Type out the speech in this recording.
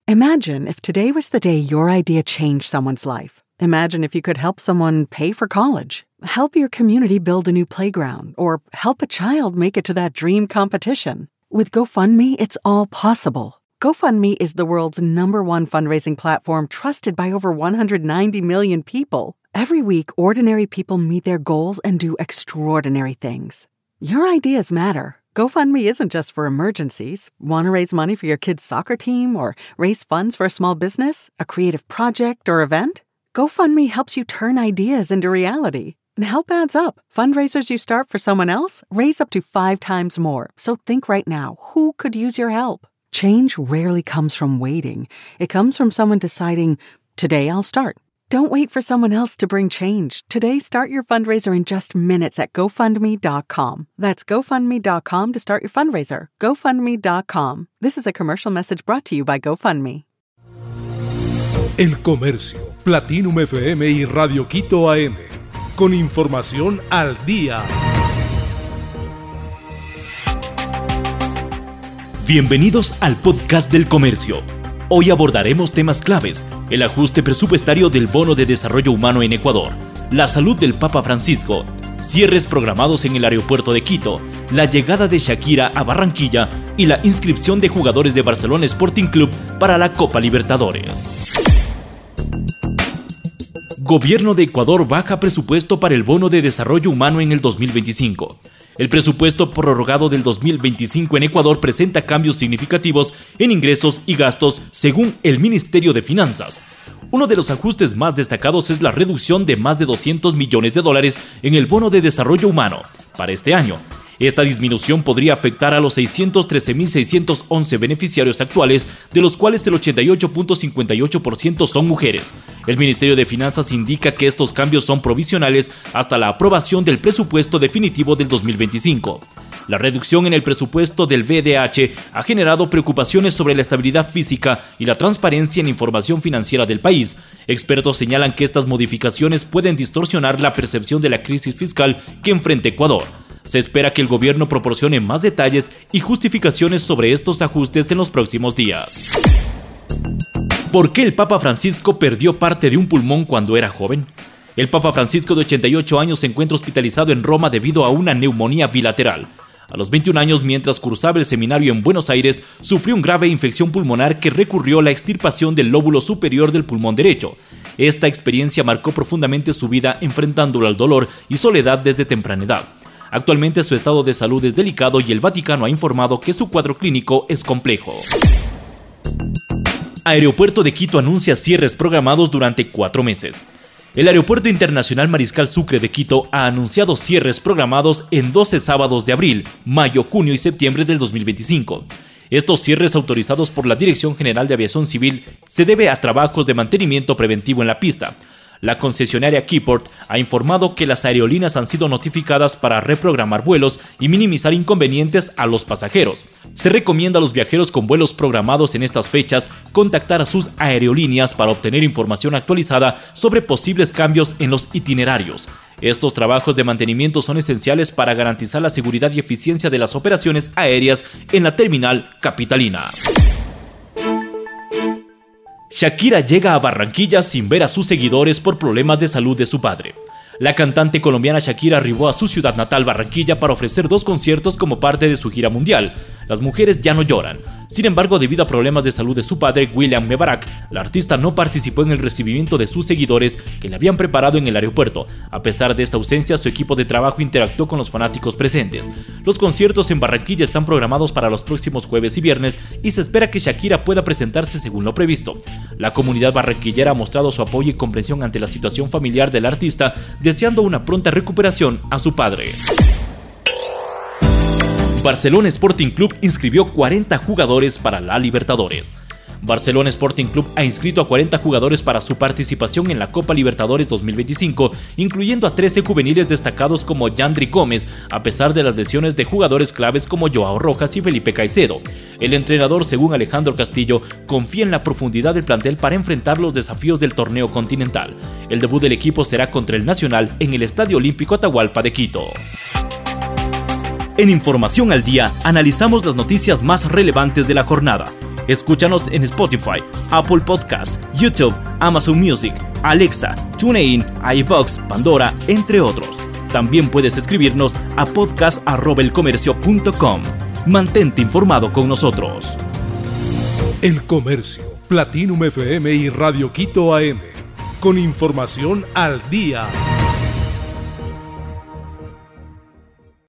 Imagine if today was the day your idea changed someone's life. Imagine if you could help someone pay for college, help your community build a new playground, or help a child make it to that dream competition. With GoFundMe, it's all possible. GoFundMe is the world's #1 fundraising platform trusted by over 190 million people. Every week, ordinary people meet their goals and do extraordinary things. Your ideas matter. GoFundMe isn't just for emergencies. Want to raise money for your kid's soccer team or raise funds for a small business, a creative project, or event? GoFundMe helps you turn ideas into reality. And help adds up. Fundraisers you start for someone else raise up to 5 times more. So think right now, who could use your help? Change rarely comes from waiting. It comes from someone deciding, today I'll start. Don't wait for someone else to bring change. Today, start your fundraiser in just minutes at GoFundMe.com. That's GoFundMe.com to start your fundraiser. GoFundMe.com. This is a commercial message brought to you by GoFundMe. El Comercio, Platinum FM y Radio Quito AM. Con información al día. Bienvenidos al podcast del Comercio. Hoy abordaremos temas claves: el ajuste presupuestario del Bono de Desarrollo Humano en Ecuador, la salud del Papa Francisco, cierres programados en el aeropuerto de Quito, la llegada de Shakira a Barranquilla y la inscripción de jugadores de Barcelona Sporting Club para la Copa Libertadores. Gobierno de Ecuador baja presupuesto para el Bono de Desarrollo Humano en el 2025. El presupuesto prorrogado del 2025 en Ecuador presenta cambios significativos en ingresos y gastos, según el Ministerio de Finanzas. Uno de los ajustes más destacados es la reducción de más de $200 millones en el Bono de Desarrollo Humano para este año. Esta disminución podría afectar a los 613.611 beneficiarios actuales, de los cuales el 88.58% son mujeres. El Ministerio de Finanzas indica que estos cambios son provisionales hasta la aprobación del presupuesto definitivo del 2025. La reducción en el presupuesto del VDH ha generado preocupaciones sobre la estabilidad física y la transparencia en información financiera del país. Expertos señalan que estas modificaciones pueden distorsionar la percepción de la crisis fiscal que enfrenta Ecuador. Se espera que el gobierno proporcione más detalles y justificaciones sobre estos ajustes en los próximos días. ¿Por qué el Papa Francisco perdió parte de un pulmón cuando era joven? El Papa Francisco, de 88 años, se encuentra hospitalizado en Roma debido a una neumonía bilateral. A los 21 años, mientras cursaba el seminario en Buenos Aires, sufrió una grave infección pulmonar que recurrió a la extirpación del lóbulo superior del pulmón derecho. Esta experiencia marcó profundamente su vida, enfrentándolo al dolor y soledad desde temprana edad. Actualmente su estado de salud es delicado y el Vaticano ha informado que su cuadro clínico es complejo. Aeropuerto de Quito anuncia cierres programados durante 4 meses. El Aeropuerto Internacional Mariscal Sucre de Quito ha anunciado cierres programados en 12 sábados de abril, mayo, junio y septiembre del 2025. Estos cierres, autorizados por la Dirección General de Aviación Civil, se debe a trabajos de mantenimiento preventivo en la pista. La concesionaria Keyport ha informado que las aerolíneas han sido notificadas para reprogramar vuelos y minimizar inconvenientes a los pasajeros. Se recomienda a los viajeros con vuelos programados en estas fechas contactar a sus aerolíneas para obtener información actualizada sobre posibles cambios en los itinerarios. Estos trabajos de mantenimiento son esenciales para garantizar la seguridad y eficiencia de las operaciones aéreas en la terminal capitalina. Shakira llega a Barranquilla sin ver a sus seguidores por problemas de salud de su padre. La cantante colombiana Shakira arribó a su ciudad natal, Barranquilla, para ofrecer 2 conciertos como parte de su gira mundial. Las mujeres ya no lloran. Sin embargo, debido a problemas de salud de su padre, William Mebarak, la artista no participó en el recibimiento de sus seguidores que le habían preparado en el aeropuerto. A pesar de esta ausencia, su equipo de trabajo interactuó con los fanáticos presentes. Los conciertos en Barranquilla están programados para los próximos jueves y viernes y se espera que Shakira pueda presentarse según lo previsto. La comunidad barranquillera ha mostrado su apoyo y comprensión ante la situación familiar del artista, deseando una pronta recuperación a su padre. Barcelona Sporting Club inscribió 40 jugadores para la Libertadores. Barcelona Sporting Club ha inscrito a 40 jugadores para su participación en la Copa Libertadores 2025, incluyendo a 13 juveniles destacados como Yandri Gómez, a pesar de las lesiones de jugadores claves como Joao Rojas y Felipe Caicedo. El entrenador, según Alejandro Castillo, confía en la profundidad del plantel para enfrentar los desafíos del torneo continental. El debut del equipo será contra el Nacional en el Estadio Olímpico Atahualpa de Quito. En Información al Día, analizamos las noticias más relevantes de la jornada. Escúchanos en Spotify, Apple Podcasts, YouTube, Amazon Music, Alexa, TuneIn, iVoox, Pandora, entre otros. También puedes escribirnos a podcast@elcomercio.com. Mantente informado con nosotros. El Comercio, Platinum FM y Radio Quito AM. Con información al día.